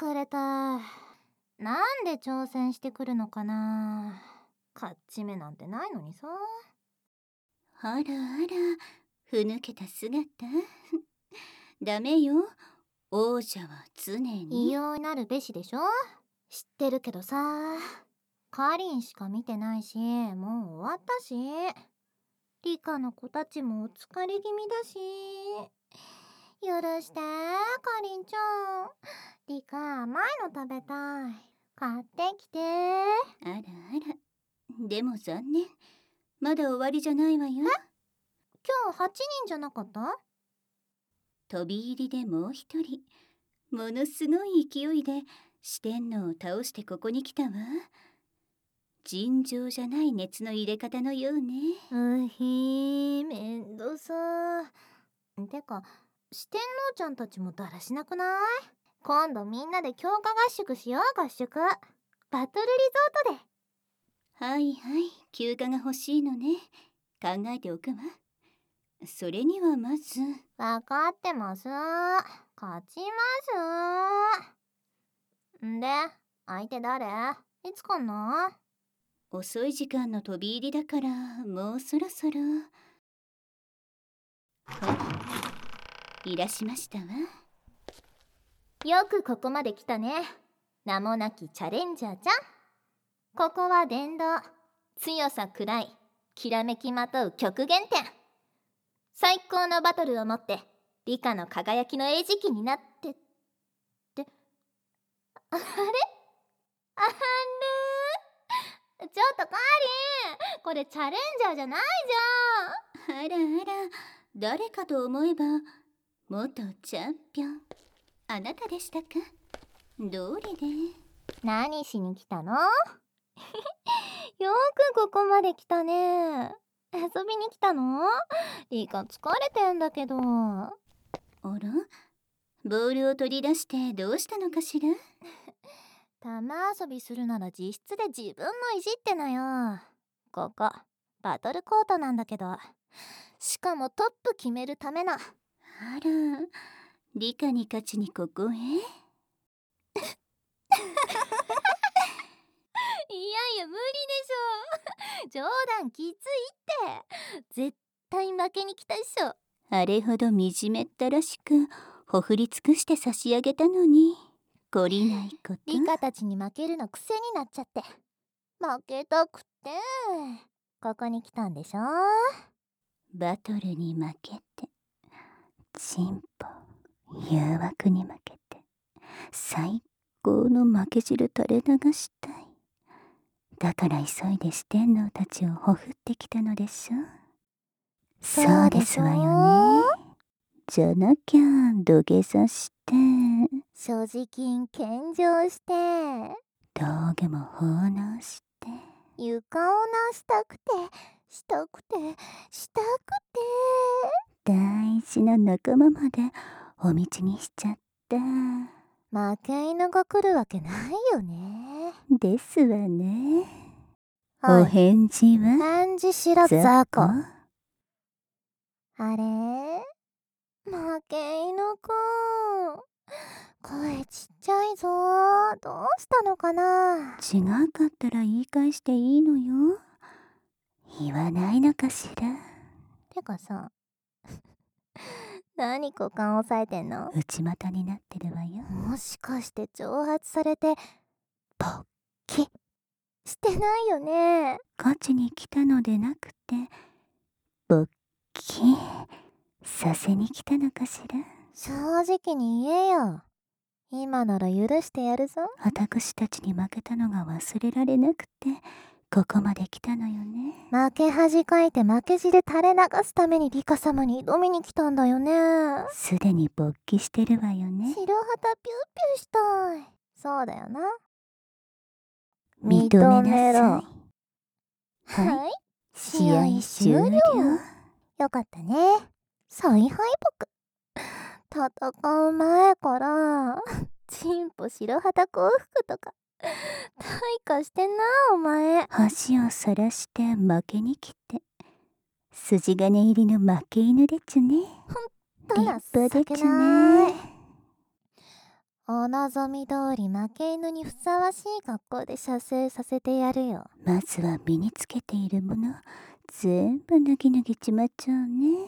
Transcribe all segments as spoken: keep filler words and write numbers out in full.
疲れた。なんで挑戦してくるのかな。勝ち目なんてないのにさ。 あらあら、ふぬけた姿。ダメよ、王者は常に異様になるべしでしょ。知ってるけどさ、カリンしか見てないし、もう終わったし、リカの子たちもお疲れ気味だし。許してカリンちゃん。リカ甘いの食べたい。買ってきて。 あらあら、でも残念、まだ終わりじゃないわよ。 今日はちにんじゃなかった？ 飛び入りでもう一人、ものすごい勢いで四天王を倒してここに来たわ。尋常じゃない熱の入れ方のようね。 うひー、めんどさー。てか、四天王ちゃんたちもだらしなくない？今度みんなで強化合宿しよう。合宿バトルリゾートで。 はいはい、休暇が欲しいのね。考えておくわ。それにはまず。 わかってます。勝ちます。んで、相手誰？いつ来んの？ 遅い時間の飛び入りだからもうそろそろ。ほら、いらしましたわ。 よくここまで来たね。名もなきチャレンジャーちゃん。ここは殿堂。強さくらい、きらめきまとう極限点。最高のバトルをもって理科の輝きの餌食になってってあれあれちょっとカーリン、これチャレンジャーじゃないじゃん。 あらあら、誰かと思えば元チャンピオン。あなたでしたか。どうりで。 何しに来たの？よくここまで来たね。遊びに来たの？リカ疲れてんだけど。 あら、ボールを取り出してどうしたのかしら。 玉遊びするなら自室で自分のいじってなよ。ここバトルコートなんだけど、しかもトップ決めるための。 あら、リカに勝ちにここへ。 いやいや無理でしょ。冗談きついって。絶対負けに来たっしょ。 あれほど惨めったらしくほふり尽くして差し上げたのに、懲りないこと。 リカたちに負けるの癖になっちゃって、負けたくてここに来たんでしょ。 バトルに負けて、進歩誘惑に負けて、最高の負け汁垂れ流したい。だから急いで四天王たちをほふってきたのでしょ。そうですわよね。じゃなきゃ土下座して所持金献上して道具も奉納して、 床をなしたくてしたくてしたくて、 大事な仲間までお道にしちゃった。 負け犬が来るわけないよね。 ですわね。 はい、 お返事は？ 返事しろザコ。あれ負け犬くん、声ちっちゃいぞ。どうしたのかな。 違うかったら言い返していいのよ。言わないのかしら。 てかさ何股間押さえてんの？ 内股になってるわよ。 もしかして挑発されてポッキしてないよね。 勝ちに来たのでなくて勃起させに来たのかしら。 正直に言えよ。今なら許してやるぞ。 私たちに負けたのが忘れられなくてここまで来たのよね。 負け恥かいて負け汁垂れ流すためにリカ様に挑みに来たんだよね。 すでに勃起してるわよね。 白旗ピューピューしたい。そうだよな。 認めなさい。 はい、 はい、 試合終了。よかったね。再敗北。戦う前からチンポ白旗幸福とか退化してんなお前。 恥をさらして負けに来て筋金入りの負け犬でちゅね。 ほんと立派でちゅ情けない。 ね。 お望み通り負け犬にふさわしい格好で射精させてやるよ。 まずは身につけているもの全部脱ぎ脱ぎちまっちゃうね。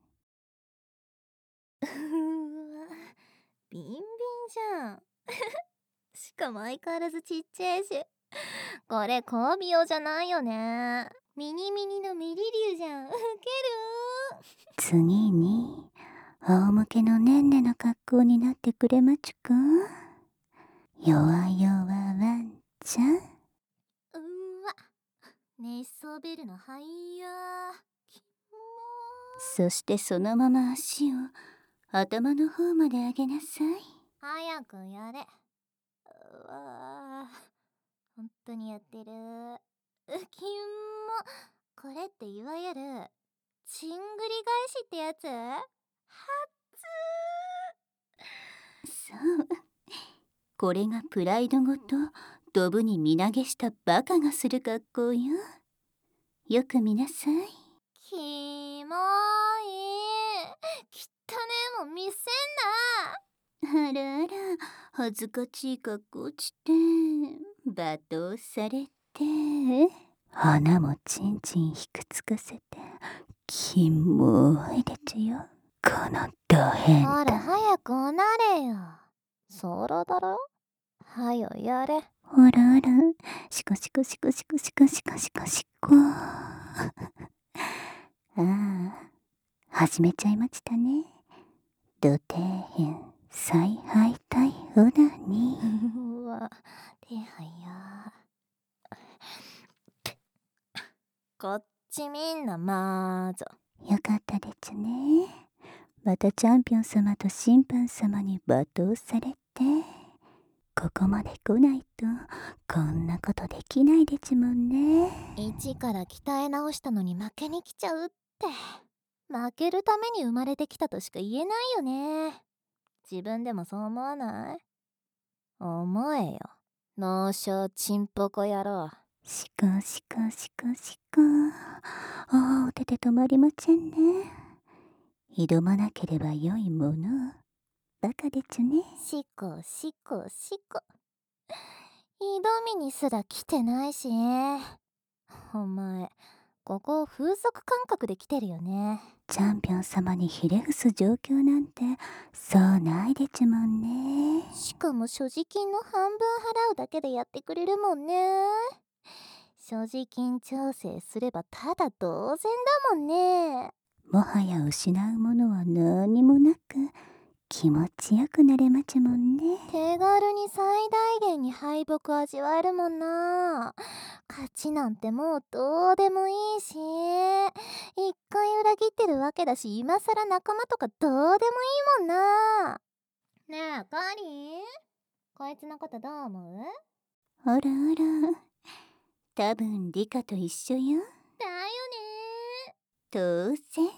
うわ、ビンビンじゃん。しかも相変わらずちっちゃいし、これ交尾用じゃないよね。ミニミニのミリリュウじゃん。ウケる。 次に仰向けのねんねの格好になってくれまちゅか。弱々ワンちゃん。 うわ、寝そべるのはいや。きもそしてそのまま足を頭の方まで上げなさい。 早くやれ。うわ、ほんとにやってる。うきんも。これっていわゆるちんぐり返しってやつ？はそうこれがプライドごとドブに身投げしたバカがする格好よ。よく見なさい。 きもい。きったねえもん見せんな。 あらあら恥ずかしい格好して罵倒されて鼻もチンチンひくつかせてキモいでちゅよこのド変ほら態。 早くおなれよ。ソロだろ。はよやれ。 ほらあらシコシコシコシコシコシコシコシコああ始めちゃいましたね。土底辺采配体オナニー。 うわ、手はや。こっちみんなまーぞ。 よかったでちゅね。またチャンピオン様と審判様に罵倒されてここまで来ないとこんなことできないでちゅもんね。 一から鍛え直したのに負けに来ちゃうって。負けるために生まれてきたとしか言えないよね。自分でもそう思わない？思えよ。脳症チンポコ野郎。 しこしこしこしこああお手で止まりませんね。挑まなければよいものバカでちゅね。 しこしこしこ。挑みにすら来てないし。お前ここ風俗感覚で来てるよね。 チャンピオン様にひれ伏す状況なんてそうないでちゅもんね。 しかも所持金の半分払うだけでやってくれるもんね。所持金調整すればただ同然だもんね。 もはや失うものは何もなく気持ちよくなれまちゅもんね。 手軽に最大限に敗北味わえるもんな。勝ちなんてもうどうでもいいし、一回裏切ってるわけだし、今更仲間とかどうでもいいもんな。ねえカリー、こいつのことどう思う？ あらあら多分リカと一緒よ。 だよね。 当然。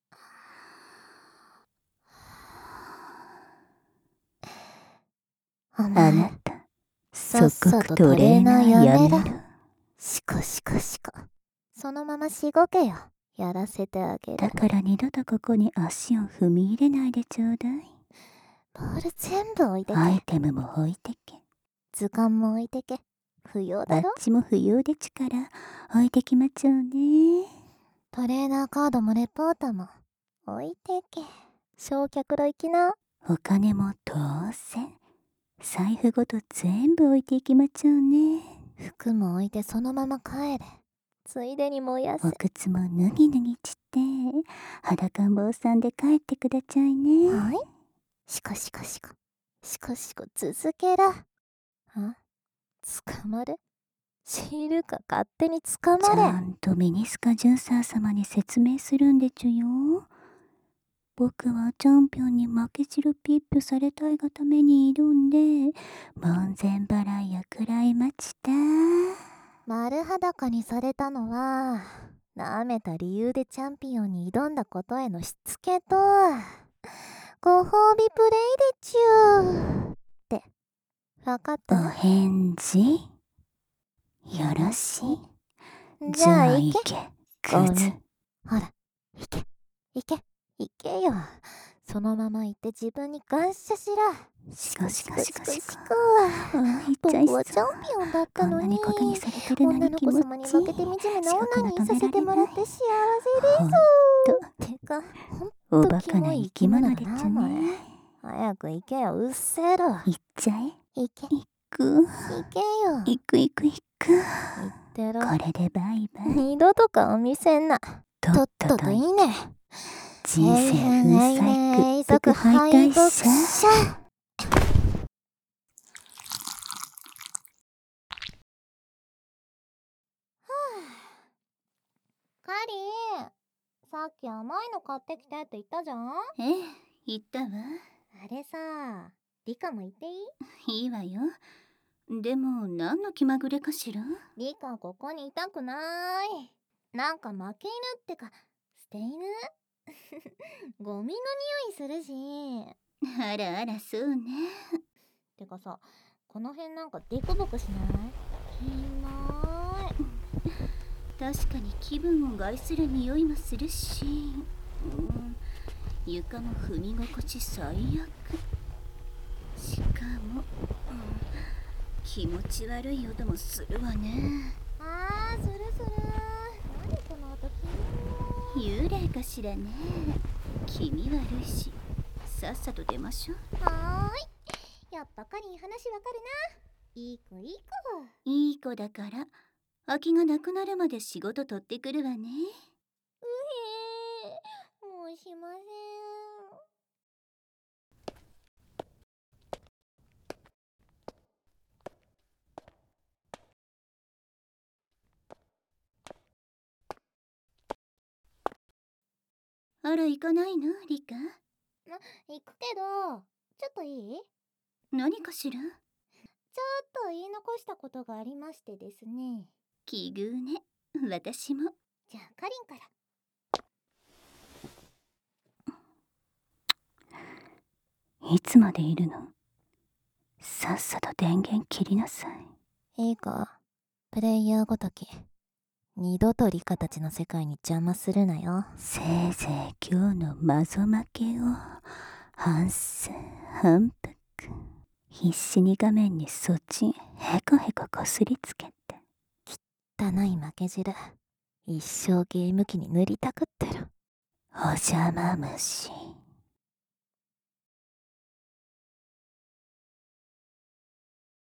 おあな前たさっ即さと刻トレーナーやめろ。 しこしこしこ。そのまましごけよ。やらせてあげる。 だから二度とここに足を踏み入れないでちょうだい。 ボール全部置いてけ。 アイテムも置いてけ。 図鑑も置いてけ。不要だろ。 バッジも不要でちから置いてきまちょうね。 トレーナーカードもレポートも置いてけ。焼却炉行きな。 お金も当然財布ごと全部置いていきまちょうね。 服も置いてそのまま帰れ。ついでに燃やせ。 お靴も脱ぎ脱ぎちって裸ん坊さんで帰ってくだちゃいね。 はい。しこしこしこ。しこしこ続けら。あ、捕まる？知るか勝手に捕ちまれ。 ゃんとミニスカジューサー様に説明するんでちゅよ。僕はチャンピオンに負けじるピップされたいがために挑んで門前払いを食らいました。 丸裸にされたのは舐めた理由でチャンピオンに挑んだことへのしつけとご褒美プレイでちゅーって分かっおたね。 返事よろしい。 じじゃあゃあ行け。 行けクズ。 ほら行け行け行けよ。 そのまま行って自分に感謝しろ。 しかしかしかしか。 かああ、言っちゃいそう。 僕はチャンピオンだったのに、 こんなにことにされてるの女に気持ちいい。 の子様に負けて惨めな女にさせてもらって幸せです。 ほんとてか、ほんおとバカな生き物でちゃね。 早く行けよ、うっせえろ。 行っちゃえ。 行け、 行く。 行けよ。 行く行く行く。 言ってろ。 これでバイバイ。 二度と顔見せんな。 とっとととっとといいね。 人生粉砕屈服敗退者。 カリー、さっき甘いの買ってきてって言ったじゃん。 ええ、言ったわ。 あれさ、リカも言っていい？ いいわよ。でも何の気まぐれかしら。 リカここにいたくない。なんか負け犬ってか捨て犬ゴミの匂いするし。 あらあら、そうね。 てかさ、この辺なんかデコボコしない？キモい。 確かに気分を害する匂いもするし、うん、床も踏み心地最悪。しかも、うん、気持ち悪い音もするわね。 あー、するする。何この音、キモい。 幽霊かしらね。気味悪いし、さっさと出ましょう。 はーい。やっぱカリン話わかるな。いい子いい子。 いい子だから空きがなくなるまで仕事取ってくるわね。 うへー、もうしません。 あら、行かないのリカ？ 行くけど、ちょっといい？ 何かしら？ ちょっと言い残したことがありましてですね。 奇遇ね。私も。 じゃあカリンから。 いつまでいるの？さっさと電源切りなさい。 いいか、プレイヤーごとき二度とリカたちの世界に邪魔するなよ。 せいぜい今日のマゾ負けを反省反復必死に画面にそっちへこへここすりつけて。 汚い負け汁、一生ゲーム機に塗りたくってる。 お邪魔虫。